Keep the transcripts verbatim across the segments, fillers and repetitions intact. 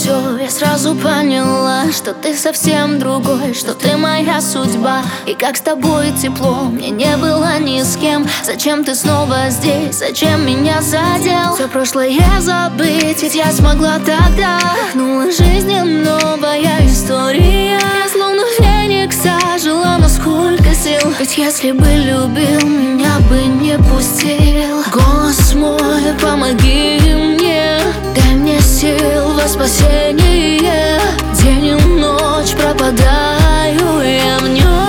все, я сразу поняла, что ты совсем другой, что ты моя судьба. И как с тобой тепло, мне не было ни с кем. Зачем ты снова здесь, зачем меня задел? Все прошлое забыть, ведь я смогла тогда. Вдохнула жизни новая история. Я словно феникс ожила, но сколько сил. Ведь если бы любил, меня бы не пустил. Голос мой, помоги мне, дай мне сил во спасение. День и ночь пропадаю я в нем.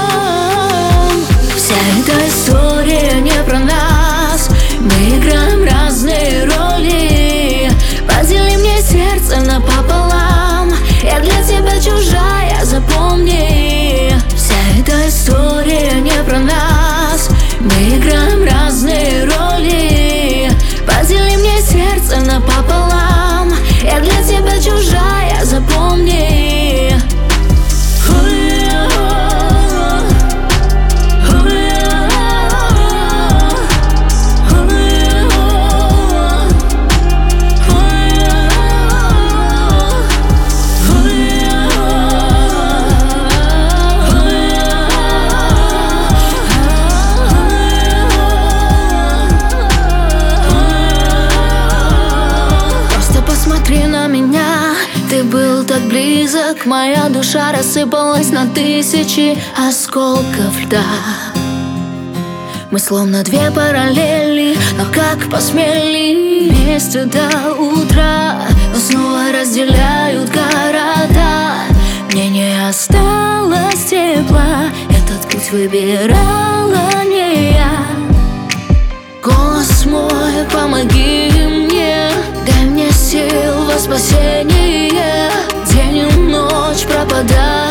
Вся эта история не про нас, мы играем разные роли. Подели мне сердце напополам, я для тебя чужая, запомни. Вся эта история не про нас, мы играем разные роли. Подели мне сердце напополам, я для тебя чужая, запомни. Ты был так близок, моя душа рассыпалась на тысячи осколков льда. Мы словно две параллели, но как посмели вместе до утра, но снова разделяют города. Мне не осталось тепла, этот путь выбирала не я. Голос мой, помоги мне, дай мне сил во спасение. День и ночь пропадаю